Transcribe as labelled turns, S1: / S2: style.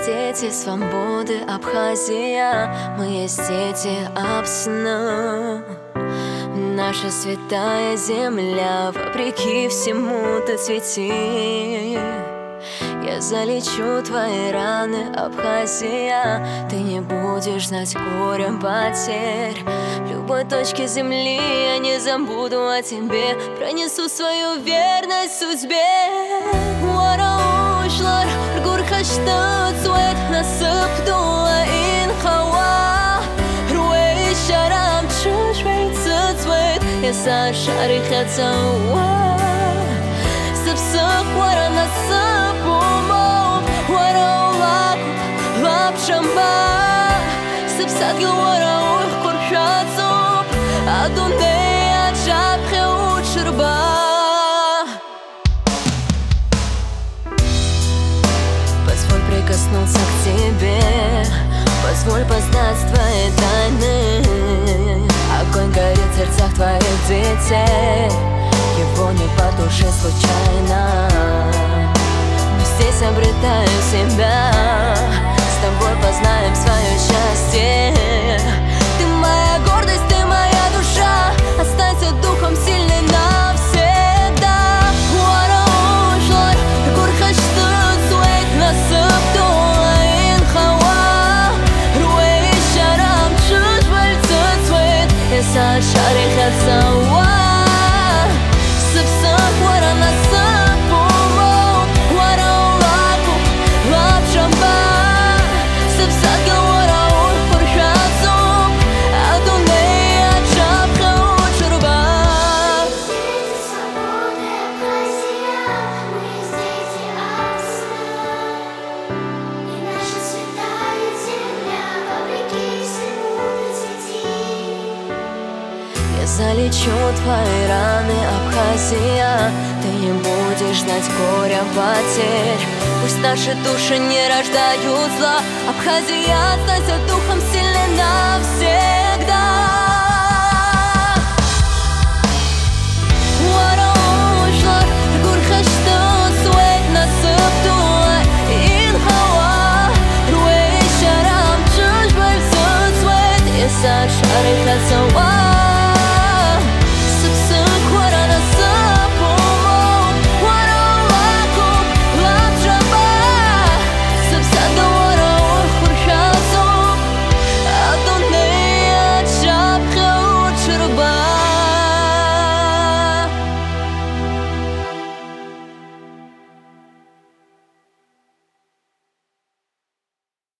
S1: дети свободы, Абхазия. Мы есть дети Апсана. Наша святая земля, вопреки всему ты цвети. Я залечу твои раны, Абхазия. Ты не будешь знать горя потерь. В любой точке земли я не забуду о тебе. Пронесу свою верность судьбе. Уараушлар, гурхашта цвет насып дуа ин хава. Руэй шарам чушвейца цвет. Я сашари хацауа. Сыпсык вара насып умом. Вараулаку лапшамба. Сыпсат гилвара ух куршацуп. Адуней аджабхе учерба. Позволь прикоснуться к тебе. Позволь познать твои тайны. Огонь горит в сердцах твоих детей. Его не потушить случайно. Мы здесь обретаем себя. С тобой познаем свое счастье. Ты моя гордость, ты моя душа. Останься духом сильной навсегда. Уараушлар, гурхашту цвет насып дуа ин хава. Руэй шарам чушвальца цвет. Я сашари хацауа. Залечу твои раны, Абхазия. Ты не будешь знать горя потерь. Пусть наши души не рождают зла. Абхазия, останься духом сильной навсегда.